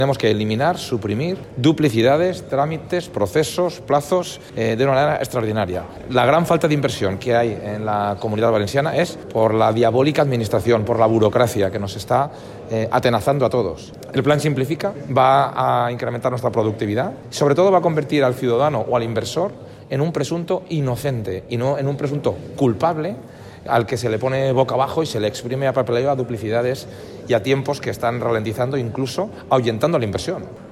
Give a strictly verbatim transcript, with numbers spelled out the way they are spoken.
Tenemos que eliminar, suprimir duplicidades, trámites, procesos, plazos eh, de una manera extraordinaria. La gran falta de inversión que hay en la Comunidad Valenciana es por la diabólica administración, por la burocracia que nos está eh, atenazando a todos. El plan Simplifica va a incrementar nuestra productividad, sobre todo va a convertir al ciudadano o al inversor en un presunto inocente y no en un presunto culpable al que se le pone boca abajo y se le exprime a papeleo, a duplicidades y a tiempos que están ralentizando, incluso ahuyentando la inversión.